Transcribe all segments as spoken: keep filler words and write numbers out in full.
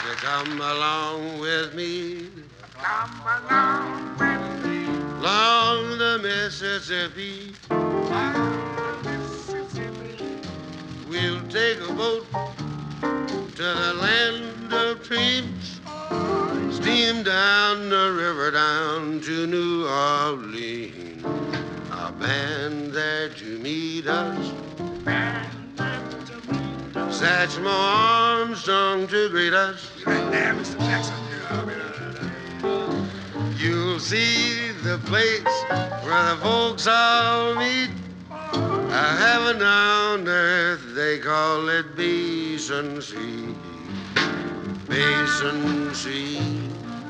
You come along with me, Come along with me. along the Mississippi. Mississippi. We'll take a boat to the land of dreams, steam down the river down to New Orleans. A band there to meet us, And then to meet us. Satchmo Armstrong to greet us. You right there, Mister Jackson. You know, You'll see the place where the folks all meet. A heaven on earth, they call it Basin Street. Basin Street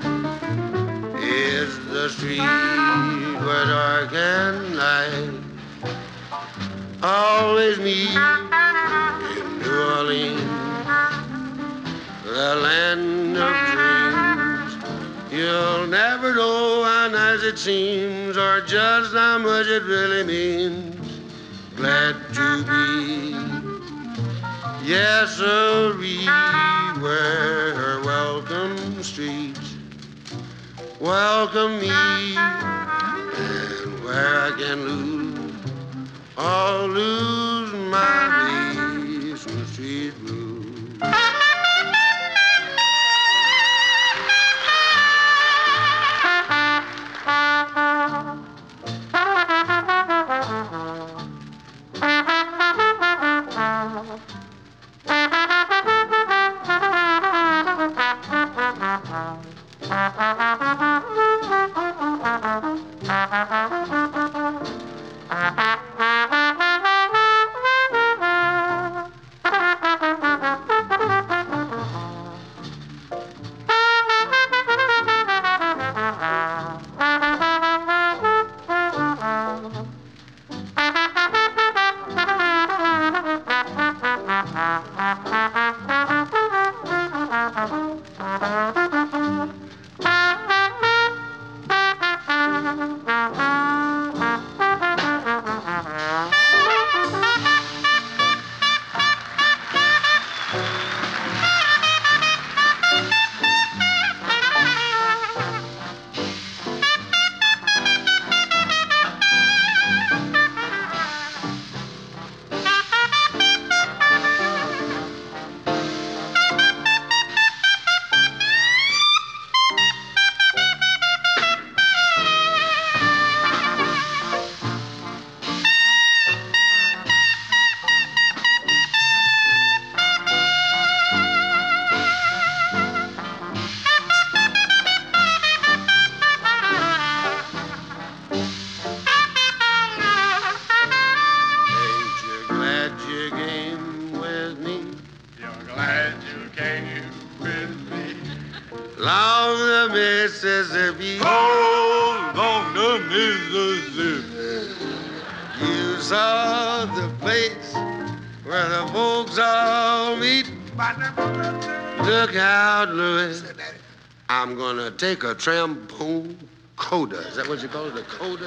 is the street where dark and light always meet in New Orleans, the land of dreams. You'll never know how nice it seems or just how much it really means. Glad to be, yes, sirree, where her welcome streets welcome me, and where I can lose or lose my Basin Street blues. Along the Mississippi, oh, along the Mississippi. You saw the place where the folks all meet. Look out, Louis. I'm gonna take a trombone coda. Is that what you call it, a coda?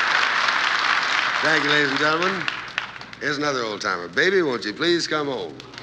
Thank you, ladies and gentlemen. Here's another old timer. Baby, won't you please come home?